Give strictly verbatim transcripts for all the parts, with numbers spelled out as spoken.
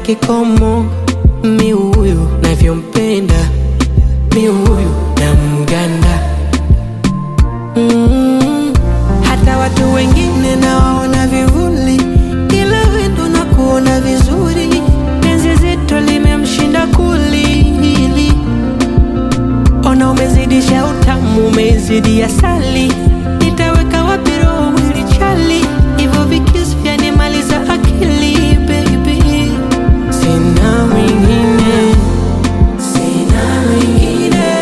kikomo. Mi huyu navyompenda, mi huyu na mganda. mm, Hata watu wengine nawaona vivuli, ila wewe ndo nakuona vizuri. Penzi zito limemshinda kulili. Ona umezidisha utamu, umezidi asali. Nitaweka wapi roho mwili chali, hivyo vikisi vyanimaliza akili baby. Sina mwingine, sina mwingine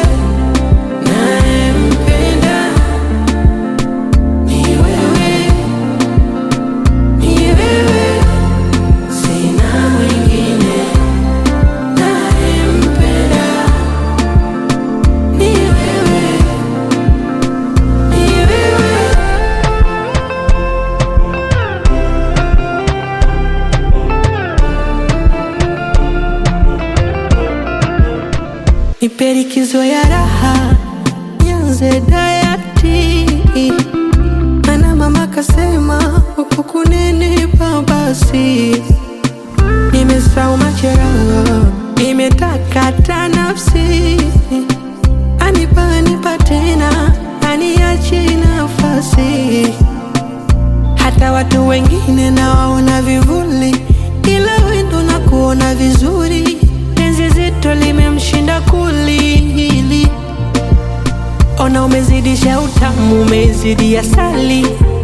nayempenda, ni wewe, ni wewe. Sina mwingine nayempenda, ni wewe, ni wewe. Nipe likizo ya raha, nianze dayati. Mana mama kasema uko kunenipa basi. Nimesahau majeraha, nimetakata nafsi. Anipa anipa tena, aniachi nafasi. Hata watu wengine nawaona vivuli, ila wewe ndo nakuona vizuri. Penzi zito limemshinda kulili. Ona umezidisha utamu, umezidi asali.